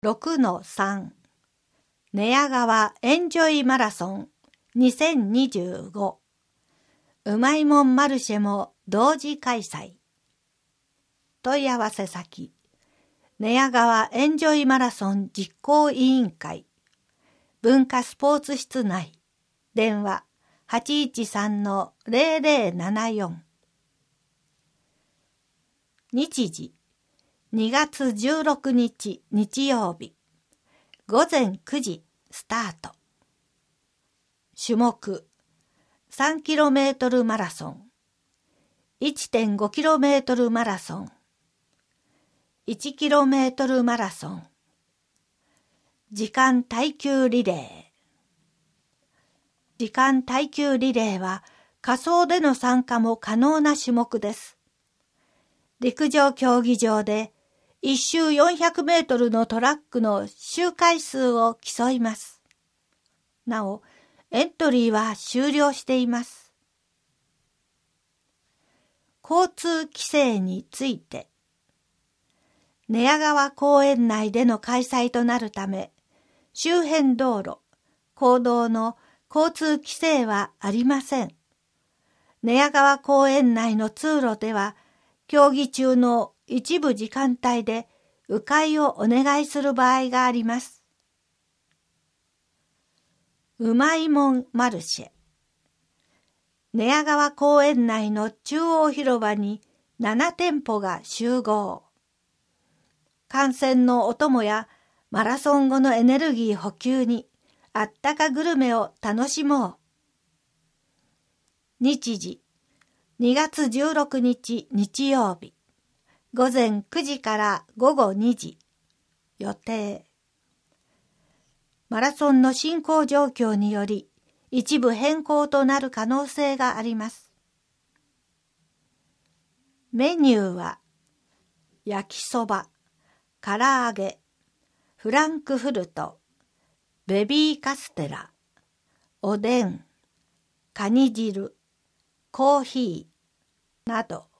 6-3 寝屋川エンジョイマラソン2025うまいもんマルシェも同時開催。問い合わせ先寝屋川エンジョイマラソン実行委員会文化スポーツ室内電話 813-0074 日時2月16日日曜日午前9時スタート。種目 3km マラソン 1.5km マラソン 1km マラソン時間耐久リレー。時間耐久リレーは仮想での参加も可能な種目です。陸上競技場で1周400メートルのトラックの周回数を競います。なお、エントリーは終了しています。交通規制について、寝屋川公園内での開催となるため、周辺道路、公道の交通規制はありません。寝屋川公園内の通路では、競技中の一部時間帯で迂回をお願いする場合があります。うまいもんマルシェ。寝屋川公園内の中央広場に7店舗が集合。観戦のお供やマラソン後のエネルギー補給にあったかグルメを楽しもう。日時2月16日日曜日午前9時から午後2時予定。マラソンの進行状況により一部変更となる可能性があります。メニューは焼きそば、唐揚げ、フランクフルト、ベビーカステラ、おでん、カニ汁、コーヒーなど。